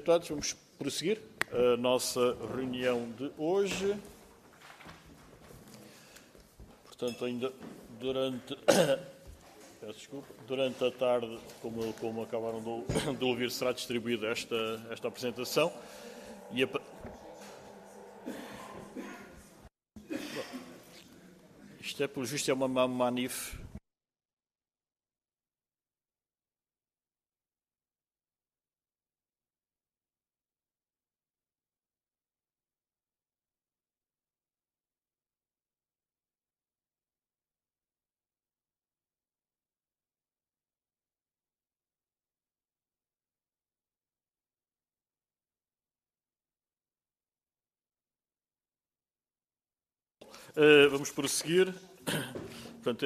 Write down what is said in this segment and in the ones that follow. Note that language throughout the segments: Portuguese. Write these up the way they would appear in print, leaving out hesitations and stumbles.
Deputados, vamos prosseguir a nossa reunião de hoje. Portanto, ainda durante a tarde, como acabaram de ouvir, será distribuída esta apresentação. Isto é, pelo visto, é uma manif. Vamos prosseguir. Portanto,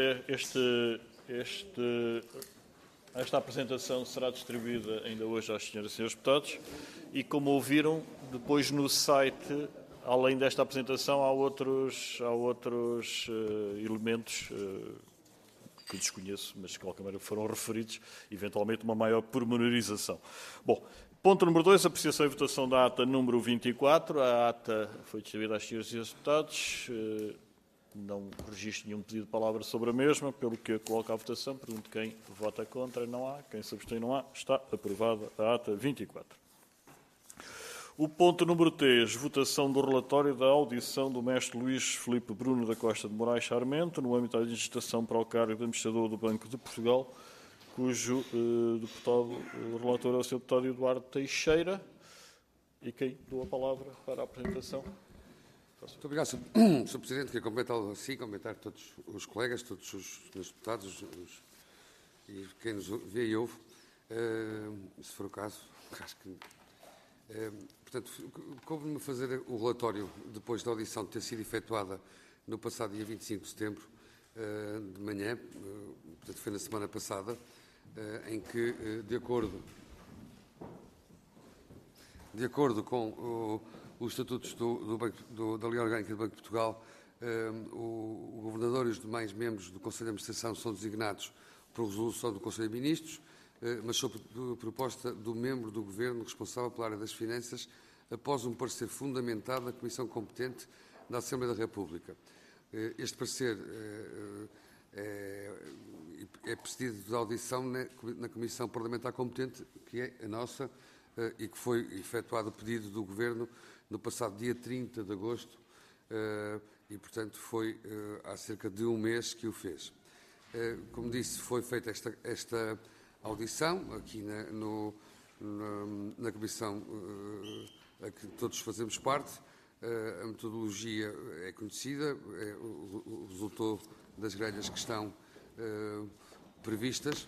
esta apresentação será distribuída ainda hoje às senhoras e senhores deputados e, como ouviram, depois no site, além desta apresentação, há outros elementos que desconheço, mas de qualquer maneira foram referidos, eventualmente uma maior pormenorização. Bom, ponto número 2, apreciação e votação da ata número 24. A ata foi distribuída às senhoras e senhores deputados. Não registro nenhum pedido de palavra sobre a mesma, pelo que eu coloco à votação. Pergunto quem vota contra. Não há. Quem se abstém, não há. Está aprovada a ata 24. O ponto número 3, votação do relatório da audição do mestre Luís Filipe Bruno da Costa de Moraes Sarmento, no âmbito da legislação para o cargo de administrador do Banco de Portugal, cujo relator é o Sr. Deputado Eduardo Teixeira. E quem dou a palavra para a apresentação? Muito obrigado, Sr. Presidente. Quero cumprimentar todos os colegas, todos os deputados e quem nos vê e ouve, se for o caso. Acho que, portanto, coube-me fazer o relatório depois da audição ter sido efetuada no passado dia 25 de setembro, de manhã, portanto foi na semana passada, em que, de acordo com os estatutos da Lei Orgânica do Banco de Portugal, o Governador e os demais membros do Conselho de Administração são designados por resolução do Conselho de Ministros, mas sob proposta do membro do Governo responsável pela área das finanças, após um parecer fundamentado da Comissão competente da Assembleia da República. Este parecer é precedido de audição na Comissão Parlamentar competente, que é a nossa, e que foi efetuado o pedido do Governo no passado dia 30 de agosto e, portanto, foi há cerca de um mês que o fez. Como disse, foi feita esta audição aqui na Comissão a que todos fazemos parte. A metodologia é conhecida, resultou das grelhas que estão previstas.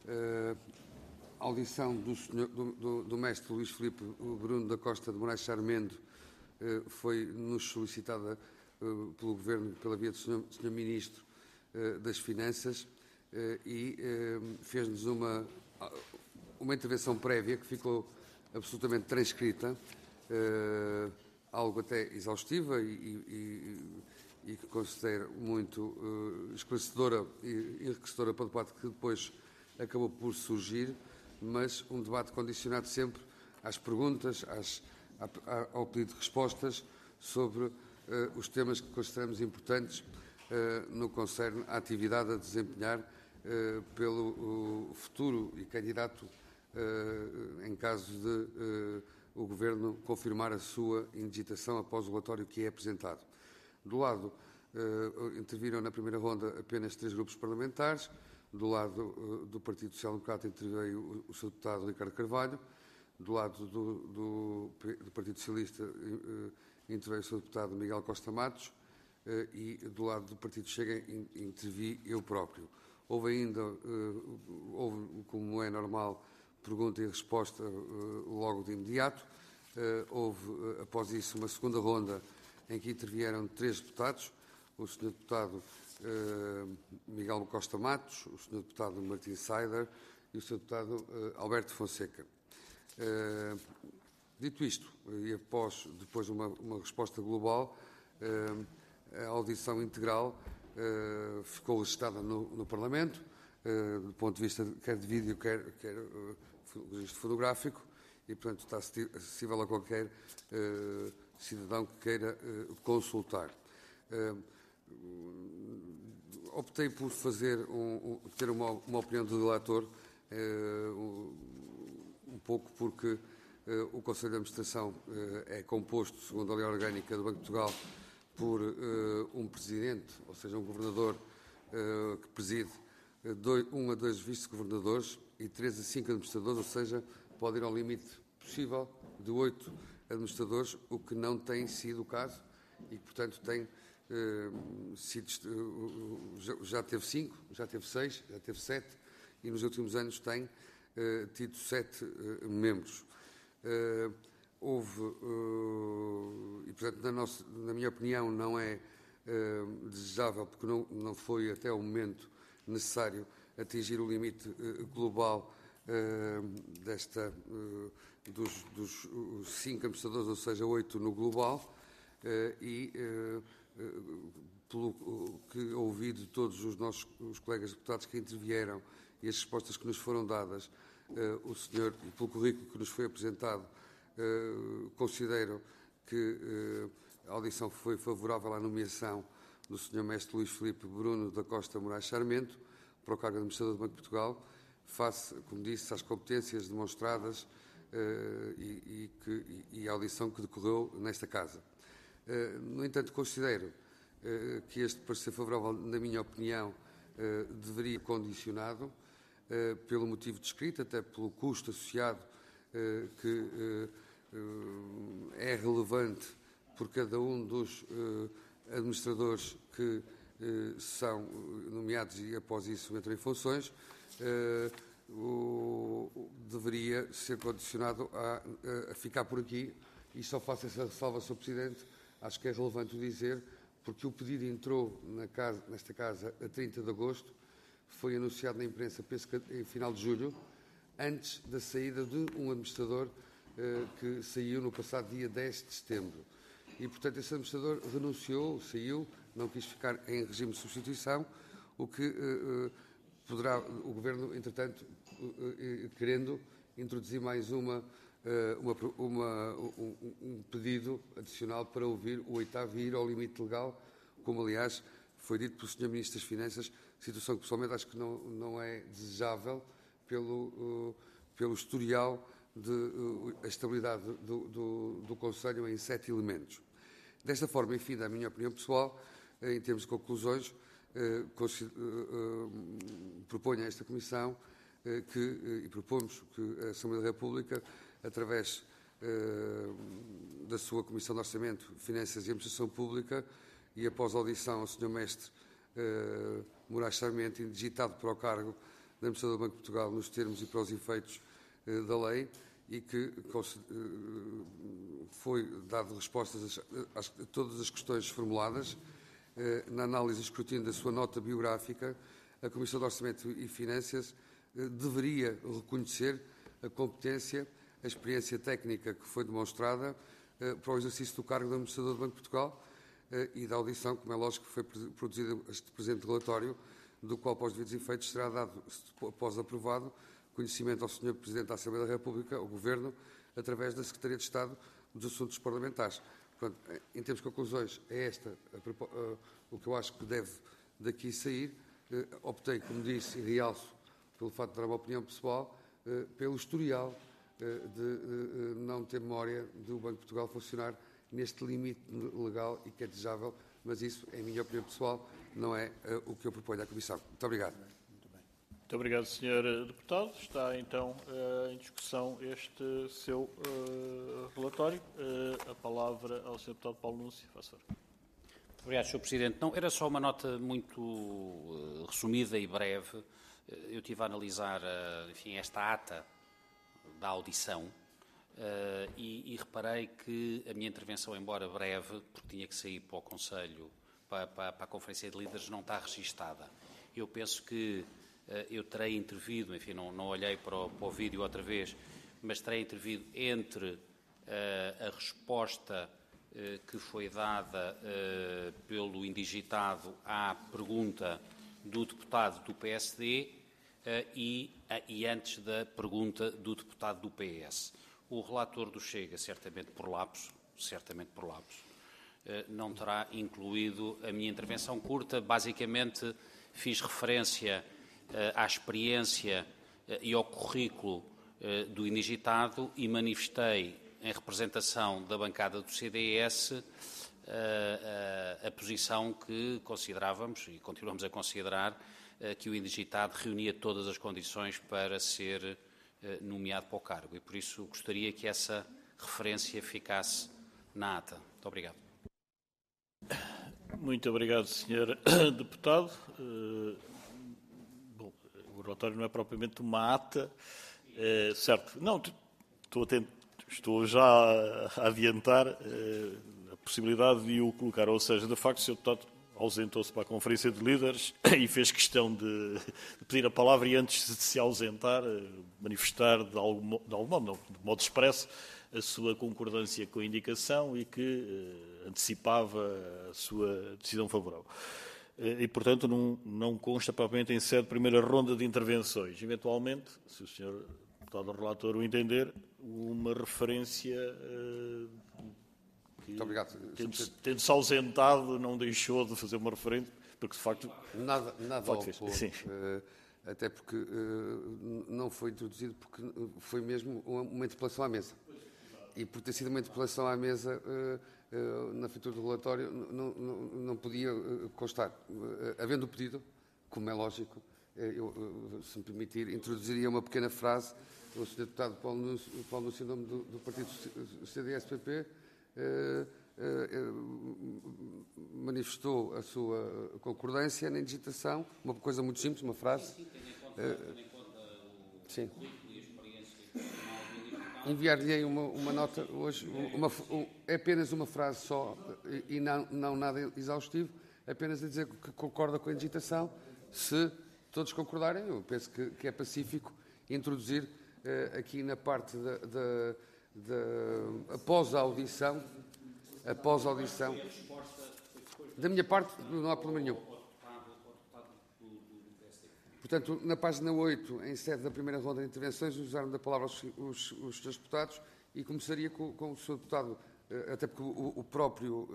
A audição do mestre Luís Filipe Bruno da Costa de Moraes Sarmento foi-nos solicitada pelo Governo, pela via do Sr. Ministro das Finanças, e fez-nos uma intervenção prévia que ficou absolutamente transcrita, algo até exaustiva e que considero muito esclarecedora e enriquecedora para o debate que depois acabou por surgir, mas um debate condicionado sempre às perguntas, ao pedido de respostas sobre os temas que consideramos importantes no que concerne à atividade a desempenhar pelo futuro e candidato em caso de o Governo confirmar a sua indigitação após o relatório que é apresentado. Do lado, interviram na primeira ronda apenas 3 grupos parlamentares. Do lado do Partido Social Democrata interveio o Sr. Deputado Ricardo Carvalho. Do lado do Partido Socialista interveio o Sr. Deputado Miguel Costa Matos. E do lado do Partido Chega intervi eu próprio. Houve ainda, como é normal, pergunta e resposta logo de imediato. Houve, após isso, uma segunda ronda em que intervieram 3 deputados, o Sr. Deputado Miguel Costa Matos, o Sr. Deputado Martim Saider e o Sr. Deputado Alberto Fonseca. Dito isto, e após depois uma resposta global, a audição integral ficou registada no Parlamento, do ponto de vista quer de vídeo, quer registro fotográfico, e, portanto, está acessível a qualquer cidadão que queira consultar. Optei por ter uma opinião de relator, um pouco porque o Conselho de Administração é composto, segundo a Lei Orgânica do Banco de Portugal, por um presidente, ou seja, um governador que preside 1 a 2 vice-governadores e 3 a 5 administradores, ou seja, pode ir ao limite possível de 8 administradores, o que não tem sido o caso e que, portanto, tem já teve 5, já teve 6, já teve 7 e nos últimos anos tem tido 7 membros. E, portanto, na minha opinião, não é desejável, porque não foi até o momento necessário atingir o limite global dos 5 administradores, ou seja, 8 no global, pelo que ouvi de todos os colegas deputados que intervieram e as respostas que nos foram dadas, o senhor, e pelo currículo que nos foi apresentado, considero que a audição foi favorável à nomeação do Sr. Mestre Luís Filipe Bruno da Costa Moraes Sarmento para o cargo de Administrador do Banco de Portugal, face, como disse, às competências demonstradas e à audição que decorreu nesta Casa. No entanto, considero que este parecer favorável, na minha opinião, deveria ser condicionado pelo motivo descrito, até pelo custo associado que é relevante por cada um dos administradores que são nomeados e após isso entram em funções, deveria ser condicionado a ficar por aqui e só faço essa ressalva, Sr. Presidente. Acho que é relevante o dizer, porque o pedido entrou nesta Casa a 30 de agosto, foi anunciado na imprensa, penso que em final de julho, antes da saída de um administrador que saiu no passado dia 10 de setembro. E, portanto, esse administrador renunciou, saiu, não quis ficar em regime de substituição, o que poderá o Governo, entretanto, querendo introduzir mais um pedido adicional para ouvir o 8º e ir ao limite legal, como, aliás, foi dito pelo Sr. Ministro das Finanças, situação que, pessoalmente, acho que não é desejável pelo historial a estabilidade do Conselho em 7 elementos. Desta forma, enfim, da minha opinião pessoal, em termos de conclusões, proponho a esta Comissão e propomos que a Assembleia da República, através da sua Comissão de Orçamento, Finanças e Administração Pública, e após a audição ao Sr. Mestre Moraes Sarmento, indigitado para o cargo de Administrador do Banco de Portugal nos termos e para os efeitos da lei, e que foi dado respostas a todas as questões formuladas. Na análise e escrutínio da sua nota biográfica, a Comissão de Orçamento e Finanças deveria reconhecer a competência, a experiência técnica que foi demonstrada para o exercício do cargo de Administrador do Banco de Portugal e da audição, como é lógico, foi produzido este presente relatório, do qual, após devidos efeitos, será dado, após aprovado, conhecimento ao Sr. Presidente da Assembleia da República, ao Governo, através da Secretaria de Estado dos Assuntos Parlamentares. Portanto, em termos de conclusões, é o que eu acho que deve daqui sair. Optei, como disse, e realço, pelo facto de dar uma opinião pessoal, pelo historial de não ter memória do Banco de Portugal funcionar neste limite legal e que é desejável, mas isso, em minha opinião pessoal, não é o que eu proponho à Comissão. Muito obrigado. Muito obrigado, Sr. Deputado. Está, então, em discussão este seu relatório. A palavra ao Sr. Deputado Paulo Núncio. Faça favor. Muito obrigado, Sr. Presidente. Não, era só uma nota muito resumida e breve. Eu estive a analisar, enfim, esta ata da audição e reparei que a minha intervenção, embora breve, porque tinha que sair para o Conselho, para a Conferência de Líderes, não está registada. Eu penso que eu terei intervido, enfim, não olhei para o vídeo outra vez, mas terei intervido entre a resposta que foi dada pelo indigitado à pergunta do deputado do PSD e antes da pergunta do deputado do PS. O relator do Chega, certamente por lapso, não terá incluído a minha intervenção curta. Basicamente, fiz referência à experiência e ao currículo do indigitado e manifestei, em representação da bancada do CDS, a posição que considerávamos e continuamos a considerar que o indigitado reunia todas as condições para ser nomeado para o cargo. E por isso gostaria que essa referência ficasse na ata. Muito obrigado. Muito obrigado, Sr. Deputado. Bom, o relatório não é propriamente uma ata, certo? Não, estou já a adiantar a possibilidade de o colocar, ou seja, de facto, o Sr. Deputado ausentou-se para a Conferência de Líderes e fez questão de pedir a palavra e antes de se ausentar, manifestar de algum modo, não, de modo expresso, a sua concordância com a indicação e que antecipava a sua decisão favorável. E, portanto, não consta propriamente em sede de primeira ronda de intervenções. Eventualmente, se o Sr. Deputado Relator o entender, uma referência que, muito obrigado. Tendo-se ausentado, não deixou de fazer uma referência, porque, de facto... Nada ao opor, sim. Até porque não foi introduzido, porque foi mesmo uma interpelação à mesa. E por ter sido uma interpelação à mesa, na feitura do relatório, não podia constar. Havendo o pedido, como é lógico, eu, se me permitir, introduziria uma pequena frase. O Sr. Deputado Paulo Núncio, em nome do partido CDS-PP, manifestou a sua concordância na indigitação, uma coisa muito simples, uma frase. Sim. Enviar-lhe uma nota hoje, é apenas uma frase só e não nada exaustivo, apenas a dizer que concorda com a indigitação. Se todos concordarem, eu penso que é pacífico introduzir aqui na parte após a audição, da minha parte não há problema nenhum. Portanto, na página 8, em sede da primeira ronda de intervenções, usaram da palavra os senhores deputados e começaria com o senhor deputado, até porque o próprio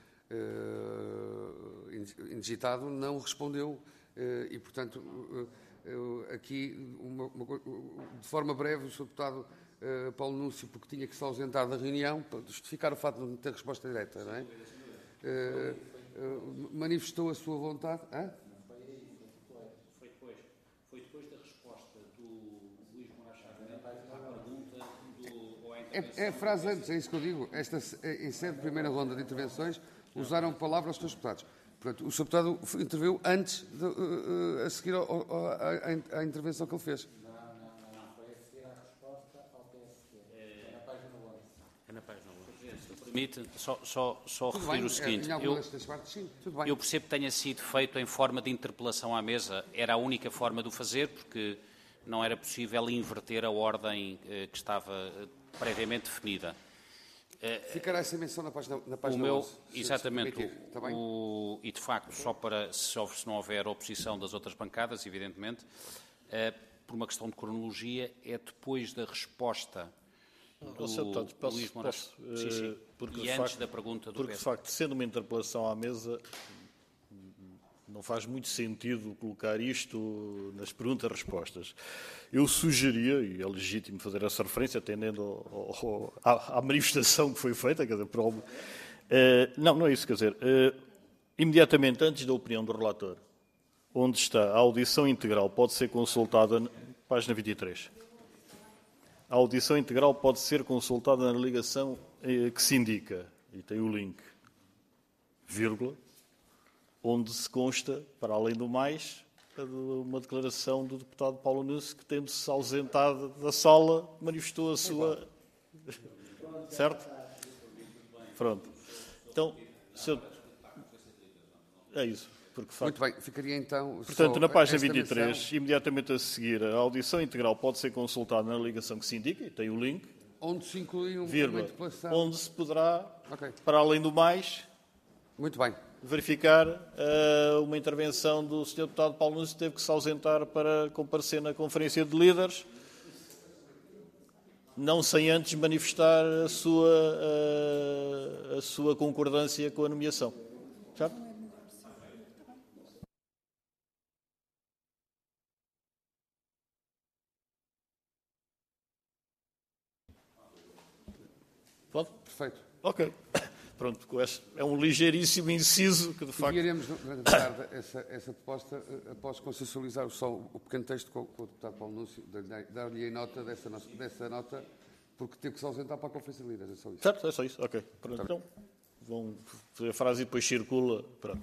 indigitado não respondeu e, portanto, aqui, de forma breve, o senhor deputado Paulo Núncio, porque tinha que se ausentar da reunião, para justificar o facto de não ter resposta direta, não é? Manifestou a sua vontade. Hã? É a frase antes, é isso que eu digo. Em sede de primeira ronda de intervenções, usaram palavras aos seus deputados. Portanto, o Sr. Deputado interveio antes, a seguir à intervenção que ele fez. Não. Foi a seguir à resposta ao PSD. É na página 11. É na página 11. Se me permite, só referir o seguinte. Eu percebo que tenha sido feito em forma de interpelação à mesa. Era a única forma de o fazer, porque não era possível inverter a ordem que estava previamente definida. Ficará essa menção na página 11. Exatamente. E, de facto, só para, se não houver oposição das outras bancadas, evidentemente, por uma questão de cronologia, é depois da resposta do Luís Moraes. E antes da pergunta do Porque, de facto, sendo uma interpelação à mesa, não faz muito sentido colocar isto nas perguntas-respostas. Eu sugeria, e é legítimo fazer essa referência, atendendo à manifestação que foi feita, quer dizer, não é isso, quer dizer, imediatamente antes da opinião do relator, onde está a audição integral, pode ser consultada, página 23. A audição integral pode ser consultada na ligação que se indica, e tem o link, vírgula, onde se consta, para além do mais, uma declaração do deputado Paulo Núncio que, tendo-se ausentado da sala, manifestou a sua... Certo? Pronto. Então, é isso. Porque, muito bem, ficaria então... Portanto, na página 23, menção, imediatamente a seguir, a audição integral pode ser consultada na ligação que se indica, e tem o link, onde se inclui uma interpelação, onde se poderá, para além do mais... Muito bem. Verificar uma intervenção do Sr. Deputado Paulo Núncio, que teve que se ausentar para comparecer na Conferência de Líderes. não sem antes manifestar a sua concordância com a nomeação. Certo? Pode? Perfeito. Ok. Pronto, é um ligeiríssimo inciso que, de facto... Enviaremos durante a tarde essa proposta, após consensualizar só o pequeno texto com o deputado Paulo Núncio, dar-lhe nota dessa nota, porque teve que se ausentar para a Conferência de Líderes, é só isso. Certo, é só isso. Ok. Pronto, então, vão fazer a frase e depois circula. Pronto.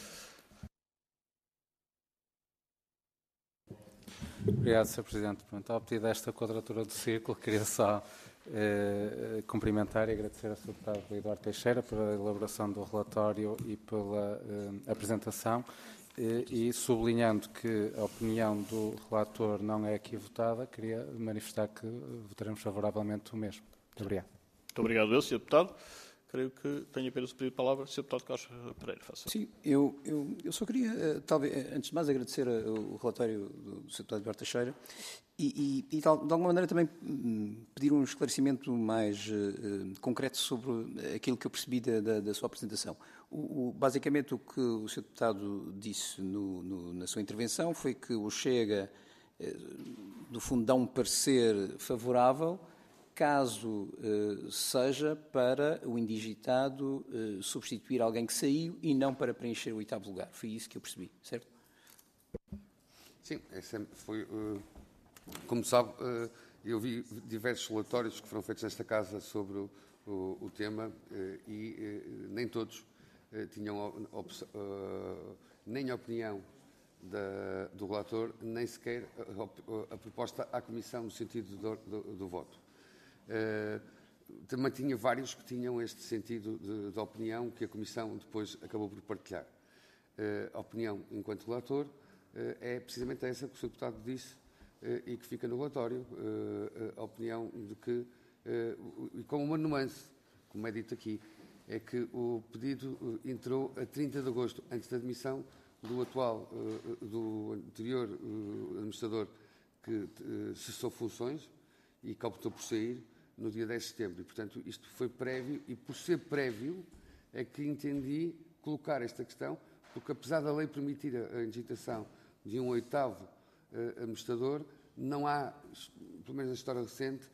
Obrigado, Sr. Presidente. Pronto, ao pedido desta quadratura do círculo, queria só cumprimentar e agradecer ao Sr. Deputado Eduardo Teixeira pela elaboração do relatório e pela apresentação, e sublinhando que a opinião do relator não é aqui votada, queria manifestar que votaremos favoravelmente o mesmo. Muito obrigado. Muito obrigado, Sr. Deputado. Creio que tenho apenas o pedido de palavra. Sr. Deputado Carlos Pereira, faça. Sim, eu só queria, talvez, antes de mais, agradecer o relatório do Sr. Deputado Eduardo Teixeira e de alguma maneira também pedir um esclarecimento mais concreto sobre aquilo que eu percebi da sua apresentação. Basicamente, o que o Sr. Deputado disse na sua intervenção foi que o Chega, no fundo, dá um parecer favorável caso seja para o indigitado substituir alguém que saiu e não para preencher o 8º lugar. Foi isso que eu percebi, certo? Sim, foi, como sabe, eu vi diversos relatórios que foram feitos nesta casa sobre o tema e nem todos tinham nem a opinião do relator, nem sequer a proposta à Comissão no sentido do voto. Também tinha vários que tinham este sentido de opinião que a Comissão depois acabou por partilhar. A opinião enquanto relator é precisamente essa que o Sr. Deputado disse e que fica no relatório, a opinião de que, e com uma nuance, como é dito aqui, é que o pedido entrou a 30 de agosto, antes da admissão do anterior administrador que cessou funções e que optou por sair no dia 10 de setembro. E, portanto, isto foi prévio, e por ser prévio é que entendi colocar esta questão, porque apesar da lei permitir a indigitação de um 8º administrador, não há, pelo menos na história recente,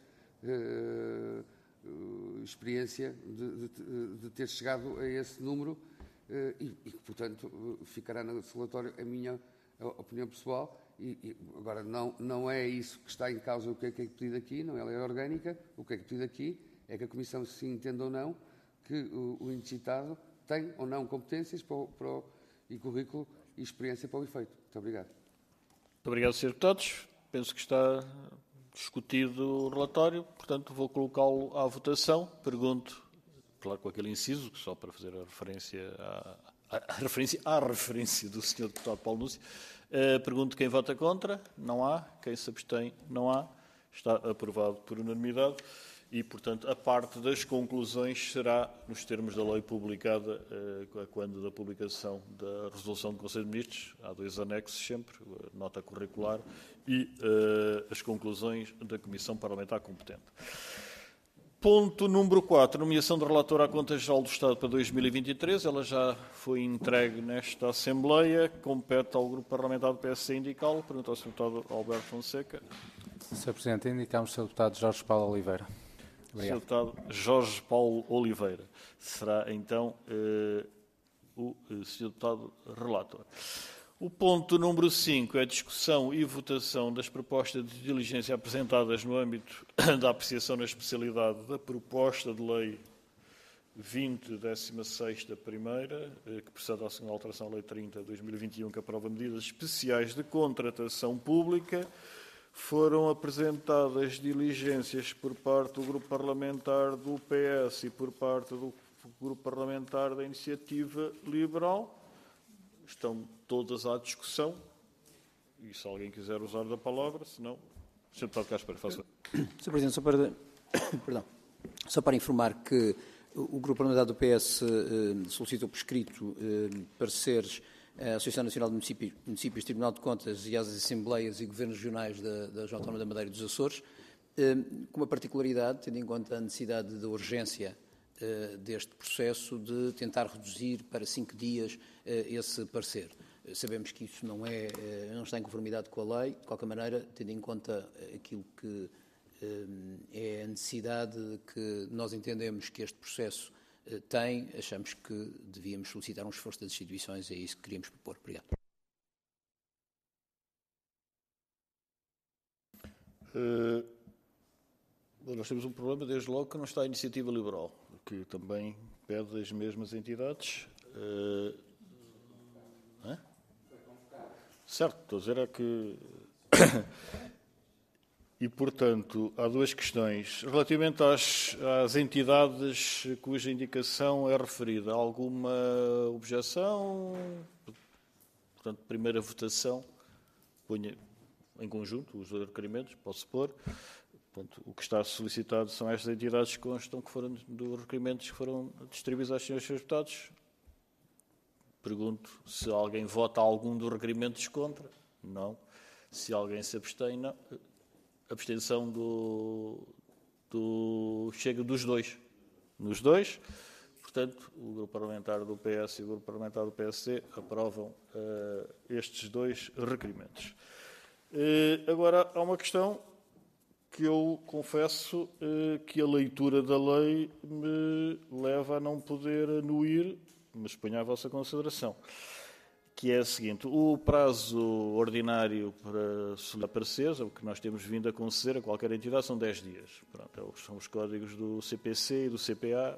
experiência de ter chegado a esse número e portanto, ficará no relatório a minha opinião pessoal. E agora, não é isso que está em causa o que é pedido aqui, não é a lei orgânica. O que é pedido aqui é que a Comissão se entenda ou não que o indigitado tem ou não competências e currículo e experiência para o efeito. Muito obrigado. Muito obrigado, Sr. Deputados. Penso que está discutido o relatório, portanto vou colocá-lo à votação. Pergunto, claro, com aquele inciso, só para fazer a referência à referência do Sr. Deputado Paulo Núncio. Pergunto quem vota contra. Não há. Quem se abstém. Não há. Está aprovado por unanimidade e, portanto, a parte das conclusões será nos termos da lei publicada quando da publicação da resolução do Conselho de Ministros. Há 2 anexos sempre, a nota curricular e as conclusões da Comissão Parlamentar competente. Ponto número 4, nomeação de relator à Conta Geral do Estado para 2023. Ela já foi entregue nesta Assembleia. Compete ao Grupo Parlamentar do PSD indicá-lo. Pergunto ao Sr. Deputado Alberto Fonseca. Sr. Presidente, indicamos o Sr. Deputado Jorge Paulo Oliveira. Obrigado. Sr. Deputado Jorge Paulo Oliveira. Será, então, o Sr. Deputado relator. O ponto número 5 é a discussão e votação das propostas de diligência apresentadas no âmbito da apreciação na especialidade da proposta de lei 20/16 primeira, que precede à segunda alteração à lei 30/2021, que aprova medidas especiais de contratação pública. Foram apresentadas diligências por parte do Grupo Parlamentar do PS e por parte do Grupo Parlamentar da Iniciativa Liberal. Estão todas à discussão. E se alguém quiser usar da palavra, se não, Sr. Deputado Cáspero, faça. Sr. Presidente, só para informar que o Grupo Parlamentar do PS solicitou por escrito pareceres à Associação Nacional de Municípios, Tribunal de Contas e às Assembleias e Governos Regionais da Região Autónoma da Madeira e dos Açores, com uma particularidade, tendo em conta a necessidade da urgência deste processo, de tentar reduzir para 5 dias esse parecer. Sabemos que isso não está em conformidade com a lei, de qualquer maneira, tendo em conta aquilo que é a necessidade que nós entendemos que este processo tem, achamos que devíamos solicitar um esforço das instituições, é isso que queríamos propor. Obrigado. Nós temos um problema, desde logo, que não está a Iniciativa Liberal, que também pede as mesmas entidades. Certo, estou a dizer é que... E, portanto, há duas questões. Relativamente às entidades cuja indicação é referida, há alguma objeção? Portanto, primeira votação, ponha em conjunto os dois requerimentos, posso pôr. Portanto, o que está solicitado são estas entidades que constam que foram dos requerimentos que foram distribuídos aos senhores deputados. Pergunto se alguém vota algum dos requerimentos contra. Não. Se alguém se abstém, não. Abstenção chega dos dois. Nos dois. Portanto, o grupo parlamentar do PS e o grupo parlamentar do PSD aprovam estes dois requerimentos. Agora, há uma questão que eu confesso que a leitura da lei me leva a não poder anuir, mas ponho à vossa consideração, que é a seguinte: o prazo ordinário para solicitar pareceres, o que nós temos vindo a conceder a qualquer entidade, são 10 dias. Pronto, são os códigos do CPC e do CPA,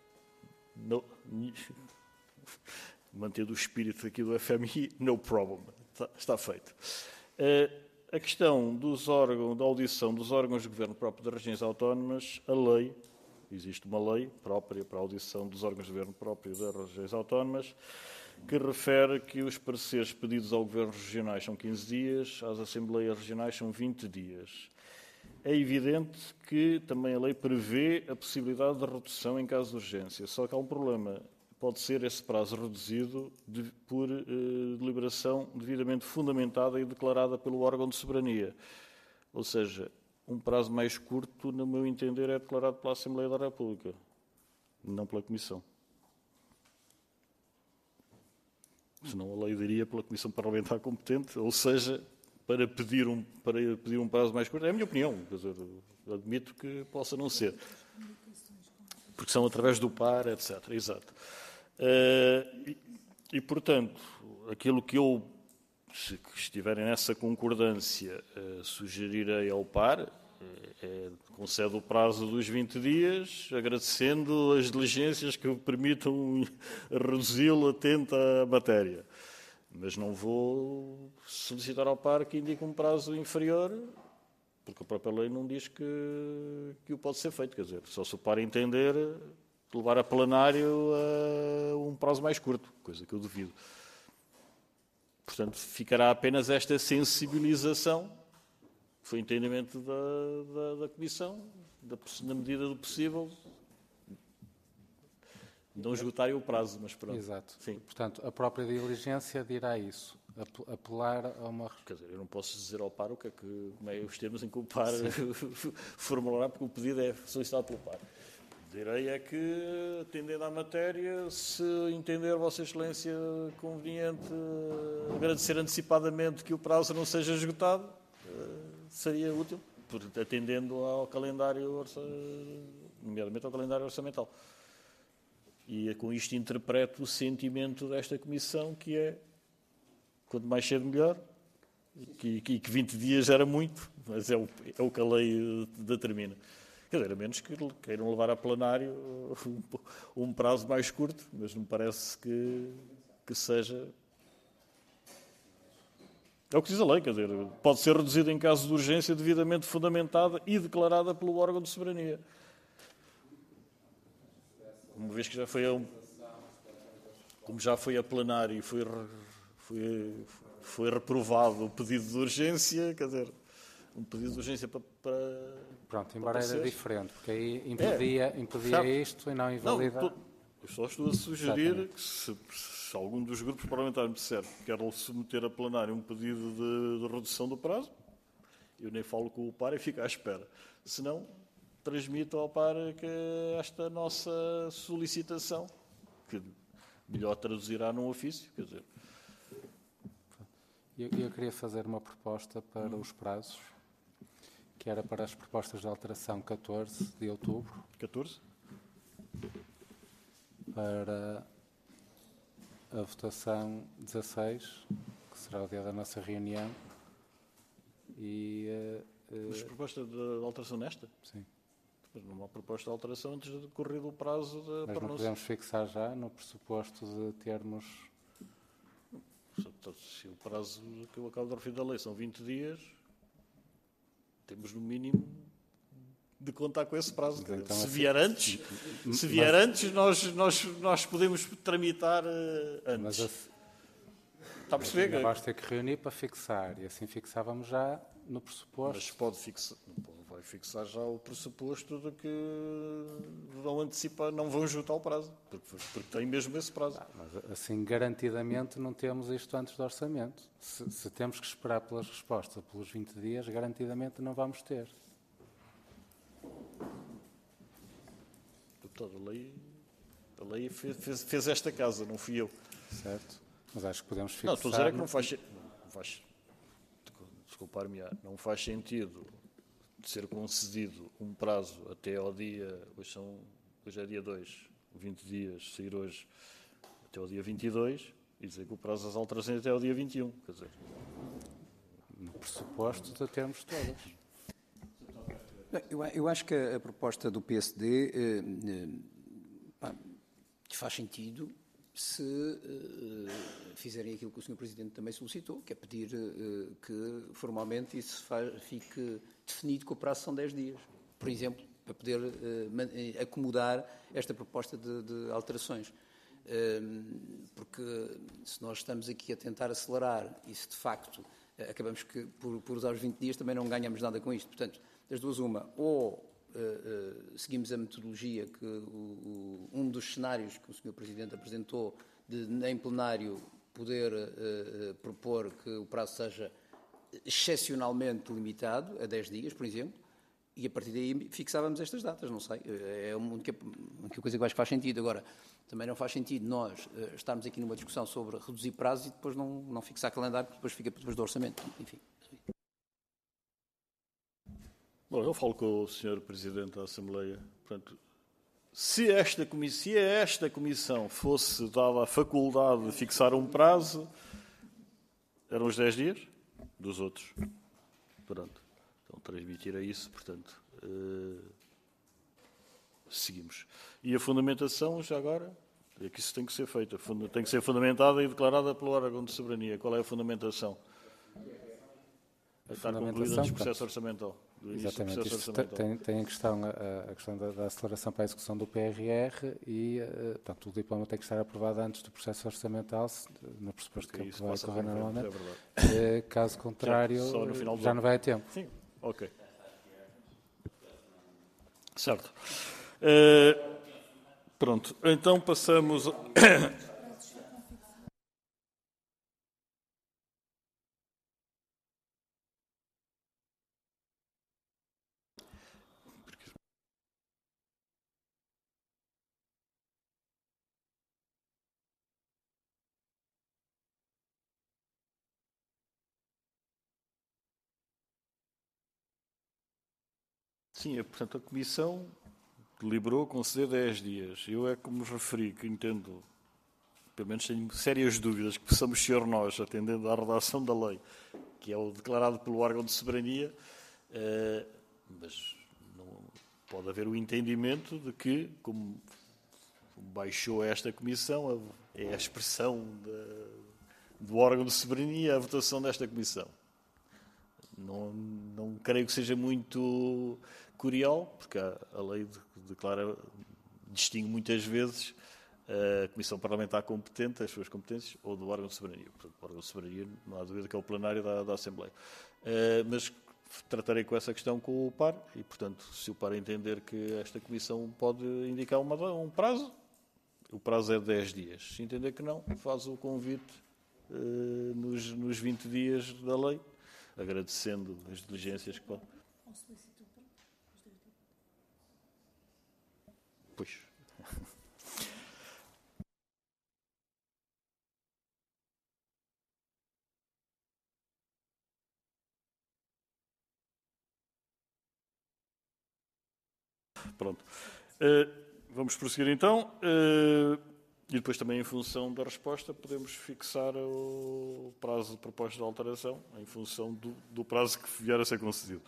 mantendo o espírito aqui do FMI, no problem, está feito. A questão dos órgãos, da audição dos órgãos de governo próprio das regiões autónomas, a lei, existe uma lei própria para a audição dos órgãos de governo próprio das regiões autónomas, que refere que os pareceres pedidos ao governo regionais são 15 dias, às assembleias regionais são 20 dias. É evidente que também a lei prevê a possibilidade de redução em caso de urgência, só que há um problema. Pode ser esse prazo reduzido por deliberação devidamente fundamentada e declarada pelo órgão de soberania. Ou seja, um prazo mais curto, no meu entender, é declarado pela Assembleia da República, não pela Comissão. Senão a lei diria pela Comissão Parlamentar competente, ou seja, para pedir um prazo mais curto. É a minha opinião, quer dizer, admito que possa não ser. Porque são através do par, etc. Exato. E, portanto, aquilo que eu, se estiverem nessa concordância, sugerirei ao par, concede o prazo dos 20 dias, agradecendo as diligências que permitam reduzi-lo atento à matéria. Mas não vou solicitar ao par que indique um prazo inferior, porque a própria lei não diz que o pode ser feito. Quer dizer, só se o par entender levar a plenário a um prazo mais curto, coisa que eu duvido. Portanto, ficará apenas esta sensibilização, que foi entendimento da Comissão, na medida do possível, não esgotarem o prazo, mas pronto. Exato. Sim. Portanto, a própria diligência dirá isso. Apelar a uma... Quer dizer, eu não posso dizer ao par como é os termos em que o par formulará, porque o pedido é solicitado pelo par. Direi é que, atendendo à matéria, se entender Vossa Excelência conveniente agradecer antecipadamente que o prazo não seja esgotado, seria útil, atendendo ao calendário, nomeadamente ao calendário orçamental. E com isto interpreto o sentimento desta Comissão, que é, quanto mais cedo melhor, e que 20 dias era muito, mas é o que a lei determina. Quer dizer, a menos que queiram levar a plenário um prazo mais curto, mas não me parece que seja... É o que diz a lei, quer dizer, pode ser reduzido em caso de urgência devidamente fundamentada e declarada pelo órgão de soberania. Uma vez que já foi como já foi a plenário e foi reprovado o pedido de urgência, quer dizer, um pedido de urgência para Pronto, embora era diferente, porque aí impedia certo. Isto e não invalida... Não, eu só estou a sugerir que se algum dos grupos parlamentares me disser que quer submeter a plenário um pedido de redução do prazo, eu nem falo com o par e fico à espera. Senão, transmito ao par que esta nossa solicitação, que melhor traduzirá num ofício, quer dizer. Eu queria fazer uma proposta para os prazos, que era para as propostas de alteração 14 de outubro, 14? para a votação 16, que será o dia da nossa reunião, e... Mas proposta de alteração nesta? sim. Mas não há proposta de alteração antes de decorrido o prazo Mas para não nós. podemos fixar já, no pressuposto de termos... Se o prazo que eu acabo de referir da lei são 20 dias, temos no mínimo de contar com esse prazo. Então, se assim, vier antes, nós podemos tramitar antes. Mas Está a perceber? ainda vais ter que reunir para fixar, e assim fixávamos já no pressuposto. Mas pode fixar, vai fixar já o pressuposto de que vão antecipar, não vão juntar o prazo, porque tem mesmo esse prazo. Mas assim, garantidamente, não temos isto antes do orçamento. Se temos que esperar pelas respostas pelos 20 dias, garantidamente não vamos ter. Deputado, a lei fez esta casa, não fui eu. Certo? Mas acho que podemos fixar... Não, estou a dizer é que não faz desculpar-me, não faz sentido de ser concedido um prazo até ao dia, hoje é dia 2, 20 dias, sair hoje até ao dia 22, e dizer que o prazo das alterações é até ao dia 21, quer dizer... No pressuposto de termos todas. Eu acho que a proposta do PSD faz sentido se fizerem aquilo que o Sr. Presidente também solicitou, que é pedir que formalmente isso fique definido que o prazo são 10 dias, por exemplo, para poder acomodar esta proposta de alterações. Porque se nós estamos aqui a tentar acelerar e se de facto acabamos que por usar os 20 dias também não ganhamos nada com isto. Portanto, das duas uma, ou seguimos a metodologia que um dos cenários que o Sr. Presidente apresentou de, em plenário, poder propor que o prazo seja excepcionalmente limitado, a 10 dias, por exemplo, e a partir daí fixávamos estas datas, não sei. É a única coisa que eu acho que faz sentido. Agora, também não faz sentido nós estarmos aqui numa discussão sobre reduzir prazos e depois não fixar calendário, porque depois fica depois do orçamento. Enfim. Bom, eu falo com o Sr. Presidente da Assembleia. Portanto, se esta comissão fosse dada a faculdade de fixar um prazo, eram os 10 dias dos outros. Pronto. Então, transmitir a isso, portanto, seguimos. E a fundamentação, já agora, é que isso tem que ser feito. Tem que ser fundamentada e declarada pelo órgão de soberania. Qual é a fundamentação? Estar concluída no processo orçamental. Exatamente. Isto tem a questão da aceleração para a execução do PRR e, portanto, o diploma tem que estar aprovado antes do processo orçamental, no pressuposto que vai ocorrer normalmente. Caso contrário, já não vai a tempo. Sim, ok. Certo. Pronto, então passamos... Sim, portanto, a Comissão deliberou conceder 10 dias. Eu é como referi, que entendo, pelo menos tenho sérias dúvidas que possamos ser nós, atendendo à redação da lei, que é o declarado pelo órgão de soberania, mas não pode haver o entendimento de que, como baixou esta Comissão, é a expressão do órgão de soberania a votação desta Comissão. Não creio que seja muito curial, porque a lei distingue muitas vezes a Comissão Parlamentar competente, as suas competências, ou do órgão de soberania. Portanto, o órgão de soberania, não há dúvida que é o plenário da Assembleia. Mas tratarei com essa questão com o PAR e, portanto, se o PAR entender que esta Comissão pode indicar um prazo, o prazo é 10 dias. Se entender que não, faz o convite nos 20 dias da lei, agradecendo as diligências que podem. Pois. Pronto. Vamos prosseguir então. E depois também, em função da resposta, podemos fixar o prazo de proposta de alteração, em função do prazo que vier a ser concedido.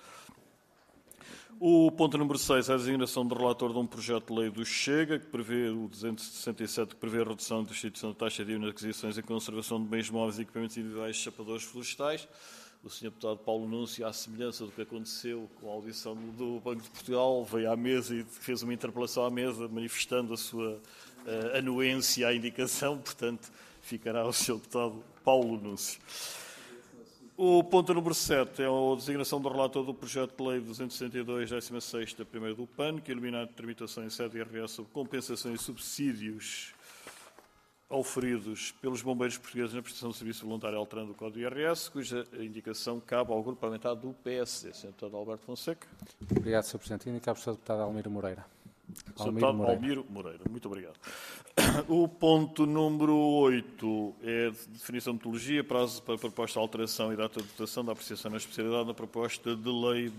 O ponto número 6 é a designação de relator de um projeto de lei do Chega, que prevê o 267, que prevê a redução da instituição da taxa de IVA nas aquisições e conservação de bens móveis e equipamentos individuais e chapadores florestais. O Sr. Deputado Paulo Núncio, à semelhança do que aconteceu com a audição do Banco de Portugal, veio à mesa e fez uma interpelação à mesa, manifestando a sua anuência à indicação, portanto, ficará o Sr. Deputado Paulo Núncio. O ponto número 7 é a designação do relator do projeto de lei 262, 16ª, primeiro do PAN, que elimina a tramitação em sede IRS sobre compensações e subsídios oferidos pelos bombeiros portugueses na prestação de serviço voluntário alterando o Código IRS, cuja indicação cabe ao grupo parlamentar do PSD. Sr. Deputado Alberto Fonseca. Obrigado, Sr. Presidente. Indicado pelo Sr. Deputado Almiro Moreira. Sr. Deputado Almiro Moreira. Muito obrigado. O ponto número 8 é a definição de metodologia, prazo para proposta de alteração e data de votação da apreciação na especialidade na proposta de lei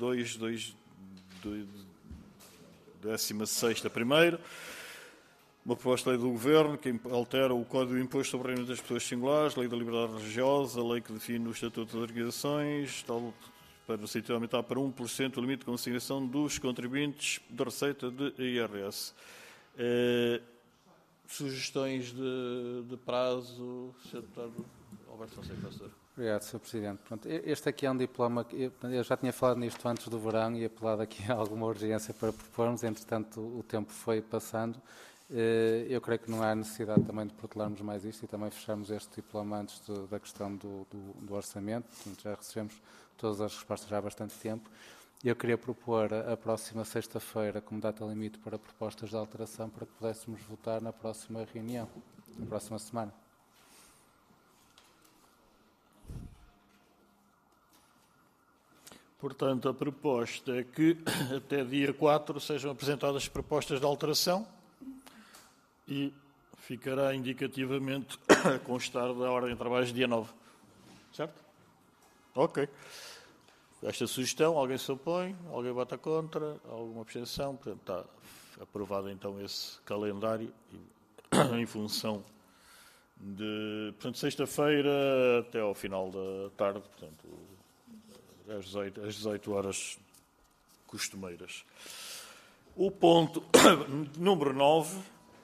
16ª, primeiro. Uma proposta de lei do Governo que altera o Código do Imposto sobre o Rendimento das Pessoas Singulares, Lei da Liberdade Religiosa, Lei que define o Estatuto das Organizações, tal, para se aumentar para 1% o limite de consignação dos contribuintes da receita de IRS. Sugestões de prazo, Sr. Deputado Alberto Fonseca, professor. Obrigado, Sr. Presidente. Pronto, este aqui é um diploma que eu já tinha falado nisto antes do verão e apelado aqui a alguma urgência para propormos, entretanto o tempo foi passando. Eu creio que não há necessidade também de protelarmos mais isto e também fecharmos este diploma antes da questão do orçamento. Portanto, já recebemos todas as respostas já há bastante tempo. Eu queria propor a próxima sexta-feira como data limite para propostas de alteração para que pudéssemos votar na próxima reunião, na próxima semana. Portanto, a proposta é que até dia 4 sejam apresentadas propostas de alteração e ficará indicativamente a constar da ordem de trabalhos dia 9. Certo? Ok. Esta sugestão, alguém se opõe? Alguém vota contra? Alguma abstenção? Portanto, está aprovado então esse calendário em função de, portanto, sexta-feira até ao final da tarde, portanto, às 18 horas costumeiras. O ponto número 9,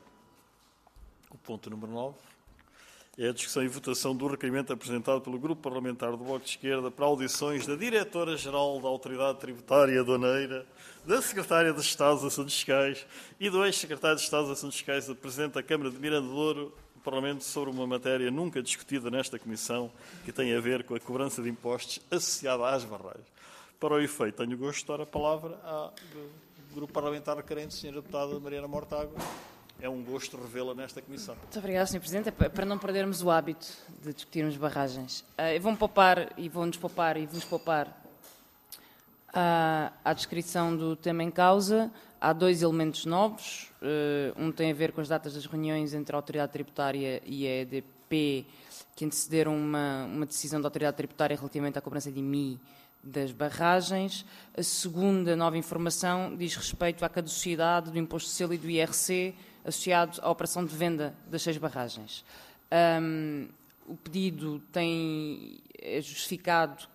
é a discussão e votação do requerimento apresentado pelo Grupo Parlamentar do Bloco de Esquerda para audições da Diretora-Geral da Autoridade Tributária Aduaneira, da Secretária de Estado dos Assuntos Fiscais e do ex-Secretário de Estado dos Assuntos Fiscais, do Presidente da Câmara de Miranda de Douro, do Parlamento, sobre uma matéria nunca discutida nesta Comissão, que tem a ver com a cobrança de impostos associada às barragens. Para o efeito, tenho o gosto de dar a palavra ao Grupo Parlamentar requerente, Sra. Deputada Mariana Mortágua. É um gosto revê-la nesta Comissão. Muito obrigada, Sr. Presidente. É para não perdermos o hábito de discutirmos barragens. Vou-nos poupar à descrição do tema em causa. Há dois elementos novos. Um tem a ver com as datas das reuniões entre a Autoridade Tributária e a EDP, que antecederam uma decisão da Autoridade Tributária relativamente à cobrança de IMI das barragens. A segunda nova informação diz respeito à caducidade do Imposto de Selo e do IRC associado à operação de venda das 6 barragens. O pedido é justificado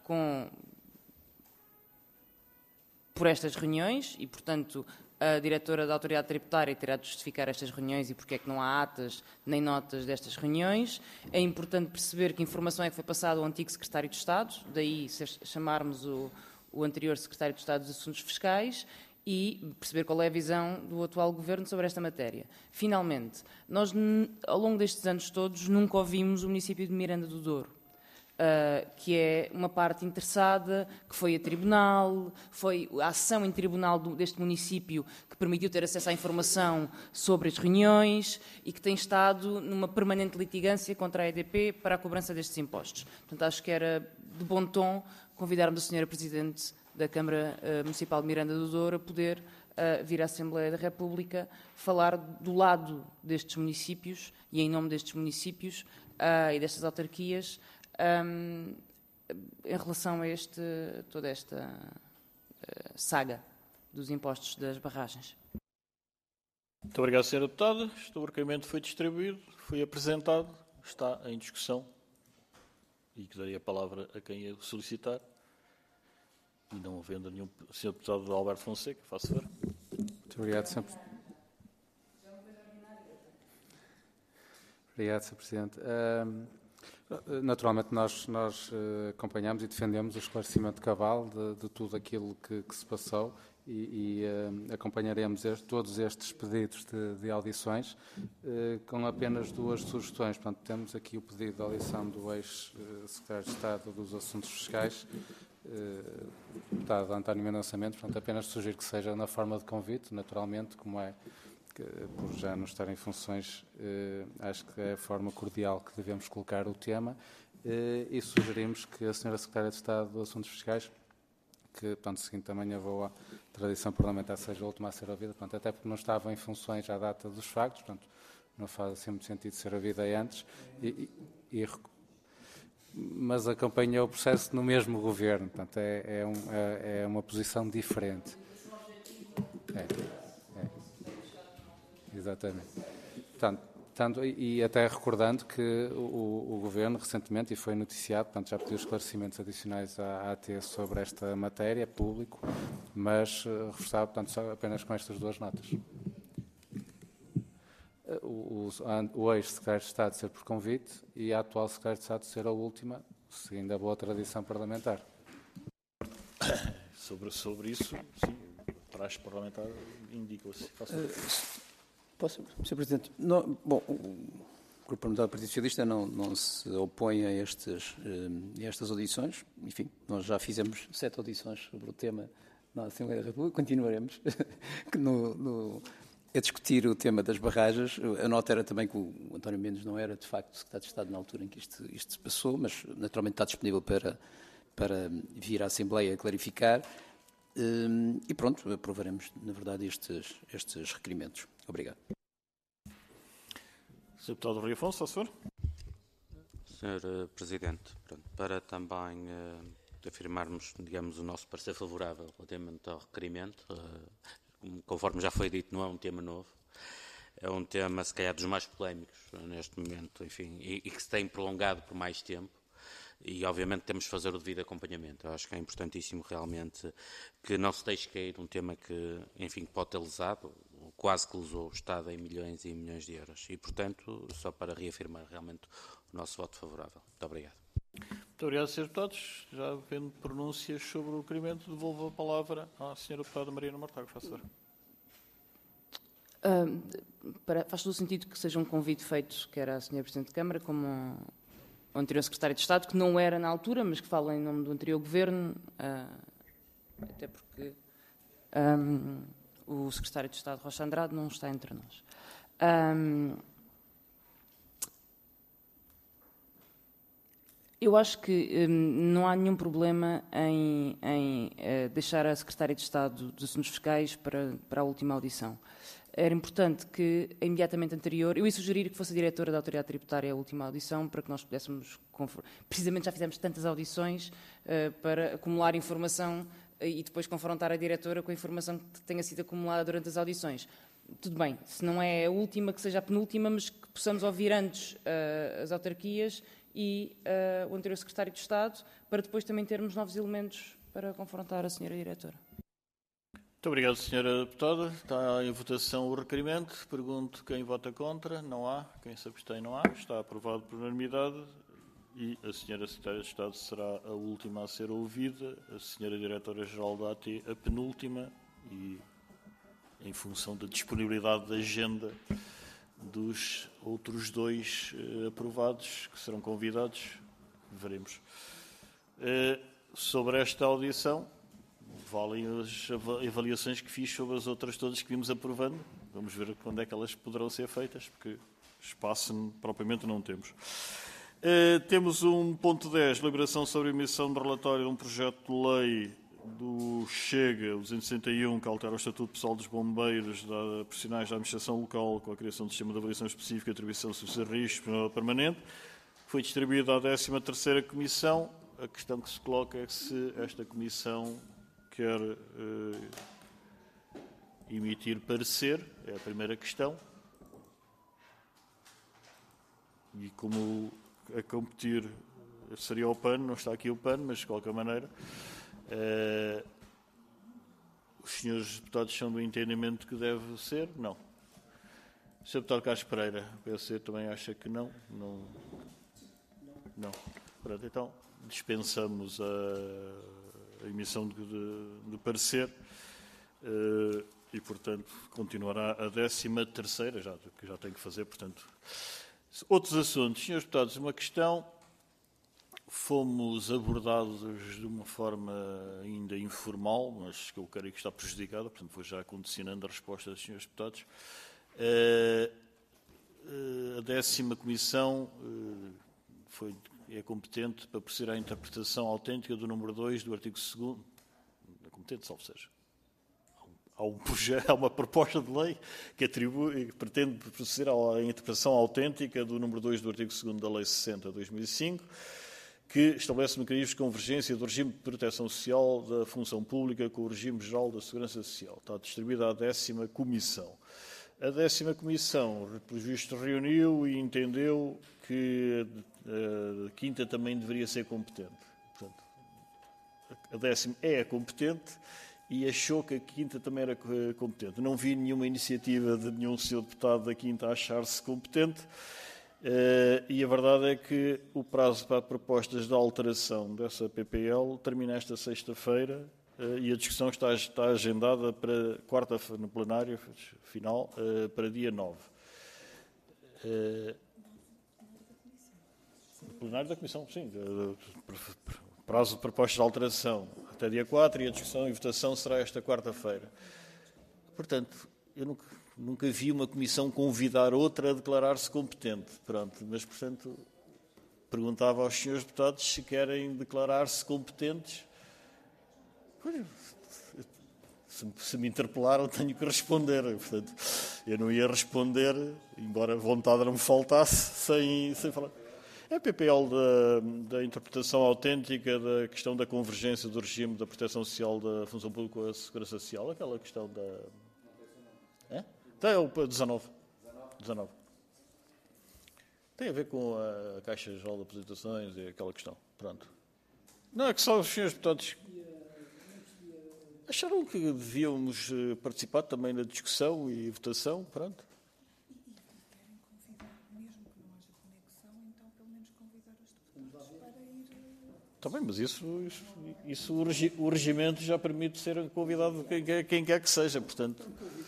por estas reuniões e, portanto, a diretora da Autoridade Tributária terá de justificar estas reuniões e porque é que não há atas nem notas destas reuniões. É importante perceber que informação é que foi passada ao antigo Secretário de Estado, daí chamarmos o anterior Secretário de Estado dos Assuntos Fiscais, e perceber qual é a visão do atual Governo sobre esta matéria. Finalmente, nós, ao longo destes anos todos, nunca ouvimos o município de Miranda do Douro que é uma parte interessada, que foi a tribunal, foi a ação em tribunal deste município que permitiu ter acesso à informação sobre as reuniões e que tem estado numa permanente litigância contra a EDP para a cobrança destes impostos. Portanto, acho que era de bom tom convidarmos a Sra. Presidente da Câmara Municipal de Miranda do Douro a poder vir à Assembleia da República falar do lado destes municípios e em nome destes municípios e destas autarquias em relação a toda esta saga dos impostos das barragens. Muito obrigado, Sra. Deputada. Este requerimento foi distribuído, foi apresentado, está em discussão e que daria a palavra a quem o solicitar. E não havendo nenhum Sr. Deputado Alberto Fonseca, faço favor. Muito obrigado, Sr. Obrigado, Sr. Presidente. Naturalmente, nós acompanhamos e defendemos o esclarecimento cabal de tudo aquilo que se passou e acompanharemos todos estes pedidos de audições com apenas duas sugestões. Portanto, temos aqui o pedido de audição do ex-secretário de Estado dos Assuntos Fiscais, deputado António Mendonça Mendes. Portanto, apenas sugiro que seja na forma de convite, naturalmente, como é, por já não estar em funções, acho que é a forma cordial que devemos colocar o tema, e sugerimos que a Sra. Secretária de Estado dos Assuntos Fiscais, que, portanto, seguindo também a boa tradição parlamentar, seja a última a ser ouvida, portanto, até porque não estava em funções à data dos factos, portanto, não faz assim muito sentido ser ouvida antes, mas acompanhou o processo no mesmo governo, portanto, é uma posição diferente. Exatamente. Portanto, e até recordando que o Governo recentemente, e foi noticiado, portanto, já pediu esclarecimentos adicionais à AT sobre esta matéria, público, mas reforçava, portanto, só apenas com estas duas notas. O ex-secretário de Estado ser por convite e a atual secretária de Estado ser a última, seguindo a boa tradição parlamentar. Sobre isso, sim, a praxe parlamentar indica-se. Posso, Sr. Presidente? Não, bom, o Grupo Parlamentar do Partido Socialista não se opõe a estas audições. Enfim, nós já fizemos 7 audições sobre o tema na Assembleia da República, continuaremos a discutir o tema das barragens. A nota era também que o António Mendes não era, de facto, secretário de Estado na altura em que isto se passou, mas naturalmente está disponível para vir à Assembleia a clarificar. E pronto, aprovaremos, na verdade, estes requerimentos. Obrigado. Sr. Deputado Rui Afonso, a senhor. Sr. Presidente, pronto, para também afirmarmos, digamos, o nosso parecer favorável relativamente ao requerimento, conforme já foi dito, não é um tema novo, é um tema, se calhar, dos mais polémicos neste momento, enfim, e que se tem prolongado por mais tempo. E, obviamente, temos de fazer o devido acompanhamento. Eu acho que é importantíssimo, realmente, que não se deixe cair um tema que, enfim, pode ter lesado, quase que lesou o Estado em milhões e milhões de euros. E, portanto, só para reafirmar realmente o nosso voto favorável. Muito obrigado. Muito obrigado, Sr. Deputados. Já havendo pronúncias sobre o requerimento, devolvo a palavra à Sra. Deputada Mariana Mortágua. Faça favor. Faz todo o sentido que seja um convite feito, quer à Sra. Presidente de Câmara, como o anterior secretário de Estado, que não era na altura, mas que fala em nome do anterior governo, até porque o secretário de Estado, Rocha Andrade, não está entre nós. Eu acho que não há nenhum problema em deixar a secretária de Estado dos Assuntos Fiscais para a última audição. Era importante que, imediatamente anterior, eu ia sugerir que fosse a diretora da Autoridade Tributária a última audição, para que nós pudéssemos... Precisamente já fizemos tantas audições para acumular informação e depois confrontar a diretora com a informação que tenha sido acumulada durante as audições. Tudo bem, se não é a última, que seja a penúltima, mas que possamos ouvir antes as autarquias e o anterior secretário de Estado, para depois também termos novos elementos para confrontar a senhora diretora. Muito obrigado, Sra. Deputada. Está em votação o requerimento. Pergunto quem vota contra. Não há. Quem se abstém, não há. Está aprovado por unanimidade e a Sra. Secretária de Estado será a última a ser ouvida, a Sra. Diretora-Geral da AT a penúltima e, em função da disponibilidade da agenda dos outros dois aprovados que serão convidados, veremos. Sobre esta audição, valem as avaliações que fiz sobre as outras todas que vimos aprovando. Vamos ver quando é que elas poderão ser feitas, porque espaço propriamente não temos. Temos um ponto 10, deliberação sobre a emissão de relatório de um projeto de lei do Chega, o 261, que altera o Estatuto Pessoal dos Bombeiros Profissionais da Administração Local, com a criação do Sistema de Avaliação Específica e atribuição de serviços de risco permanente. Foi distribuído à 13ª Comissão. A questão que se coloca é se esta Comissão quer emitir parecer, é a primeira questão. E como a competir seria o PAN, não está aqui o PAN, mas de qualquer maneira, os senhores deputados são do entendimento que deve ser? Não. O Sr. Deputado Carlos Pereira, o PC também acha que não? Não. Pronto, então dispensamos a emissão de parecer e, portanto, continuará a 13ª, que já tem que fazer, portanto. Outros assuntos. Senhores deputados, uma questão. Fomos abordados de uma forma ainda informal, mas que eu creio que está prejudicada, portanto vou já condicionando a resposta dos senhores deputados. A 10ª Comissão é competente para proceder à interpretação autêntica do número 2 do artigo 2º. É competente, salvo seja. Há uma proposta de lei que pretende proceder à interpretação autêntica do número 2 do artigo 2º da Lei 60/2005, que estabelece mecanismos de convergência do regime de proteção social da função pública com o regime geral da segurança social. Está distribuída à 10ª Comissão. A 10ª Comissão, pelos vistos, reuniu e entendeu que a 5ª também deveria ser competente. Portanto, a 10ª é competente e achou que a 5ª também era competente. Não vi nenhuma iniciativa de nenhum senhor deputado da 5ª a achar-se competente. E a verdade é que o prazo para propostas de alteração dessa PPL termina esta sexta-feira e a discussão está agendada para quarta-feira, no plenário final, para dia 9. No plenário da Comissão, sim. Prazo de propostas de alteração até dia 4 e a discussão e votação será esta quarta-feira. Portanto, eu nunca vi uma comissão convidar outra a declarar-se competente. Pronto, mas, portanto, perguntava aos senhores deputados se querem declarar-se competentes. Se me interpelaram, tenho que responder. Portanto, eu não ia responder, embora a vontade não me faltasse, sem falar. É a PPL da interpretação autêntica da questão da convergência do regime da proteção social da função pública com a segurança social, aquela questão da... Então é o 19. Tem a ver com a Caixa Geral de Apresentações e aquela questão. Pronto. Não, é que só os senhores deputados acharam que devíamos participar também na discussão e votação. Pronto. Está bem, mas isso o regimento já permite ser convidado quem quer que seja, portanto...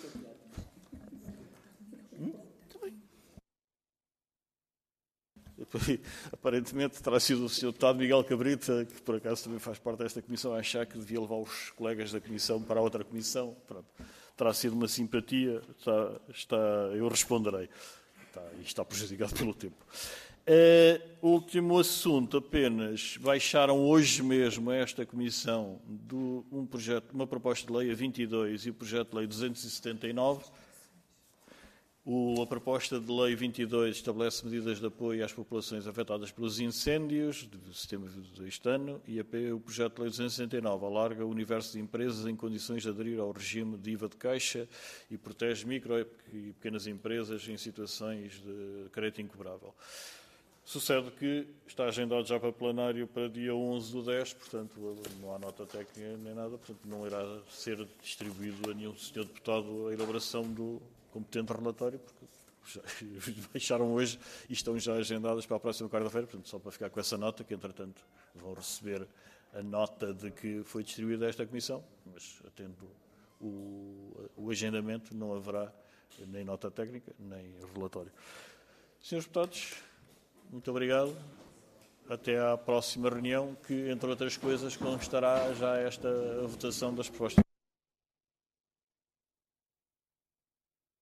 Aparentemente terá sido o Sr. Deputado Miguel Cabrita, que por acaso também faz parte desta comissão, a achar que devia levar os colegas da comissão para a outra comissão. Pronto. Terá sido uma simpatia, eu responderei. Está prejudicado pelo tempo. Último assunto, apenas baixaram hoje mesmo a esta comissão uma proposta de lei a 22 e o projeto de lei 279. A proposta de lei 22 estabelece medidas de apoio às populações afetadas pelos incêndios de setembro deste ano e o projeto de lei 269 alarga o universo de empresas em condições de aderir ao regime de IVA de caixa e protege micro e pequenas empresas em situações de crédito incobrável. Sucede que está agendado já para plenário para dia 11/10, portanto não há nota técnica nem nada, portanto não irá ser distribuído a nenhum senhor deputado a elaboração do competente relatório, porque já baixaram hoje e estão já agendadas para a próxima quarta-feira, portanto só para ficar com essa nota, que entretanto vão receber a nota de que foi distribuída a esta comissão, mas atendo o agendamento não haverá nem nota técnica, nem relatório. Senhores deputados, muito obrigado. até à próxima reunião, que, entre outras coisas, constará já esta votação das propostas.